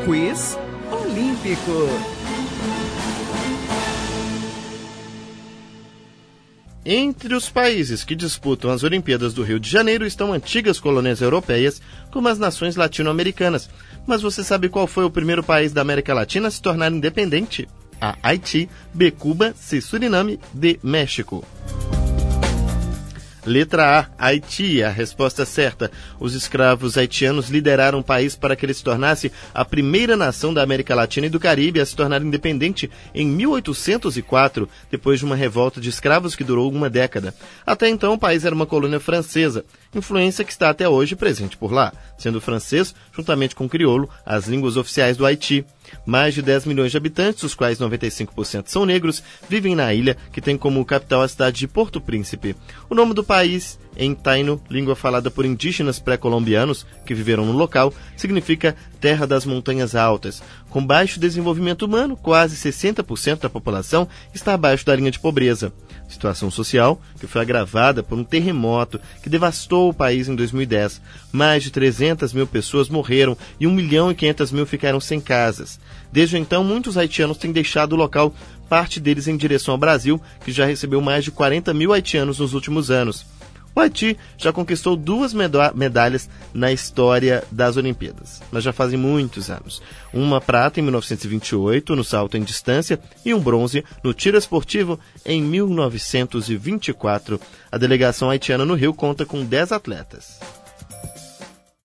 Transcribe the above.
Quiz Olímpico. Entre os países que disputam as Olimpíadas do Rio de Janeiro estão antigas colônias europeias, como as nações latino-americanas. Mas você sabe qual foi o primeiro país da América Latina a se tornar independente? A Haiti, B, Cuba, C, Suriname, D, México. Letra A, Haiti, a resposta certa. Os escravos haitianos lideraram o país para que ele se tornasse a primeira nação da América Latina e do Caribe a se tornar independente em 1804, depois de uma revolta de escravos que durou uma década. Até então, o país era uma colônia francesa, influência que está até hoje presente por lá, sendo o francês, juntamente com o crioulo, as línguas oficiais do Haiti. Mais de 10 milhões de habitantes, dos quais 95% são negros, vivem na ilha, que tem como capital a cidade de Porto Príncipe. O nome do país, em taino, língua falada por indígenas pré-colombianos que viveram no local, significa terra das montanhas altas. Com baixo desenvolvimento humano, quase 60% da população está abaixo da linha de pobreza. Situação social que foi agravada por um terremoto que devastou o país em 2010. Mais de 300 mil pessoas morreram e 1.500.000 ficaram sem casas. Desde então, muitos haitianos têm deixado o local, parte deles em direção ao Brasil, que já recebeu mais de 40 mil haitianos nos últimos anos. O Haiti já conquistou 2 medalhas na história das Olimpíadas, mas já fazem muitos anos. Uma prata em 1928, no salto em distância, e um bronze no tiro esportivo em 1924. A delegação haitiana no Rio conta com 10 atletas.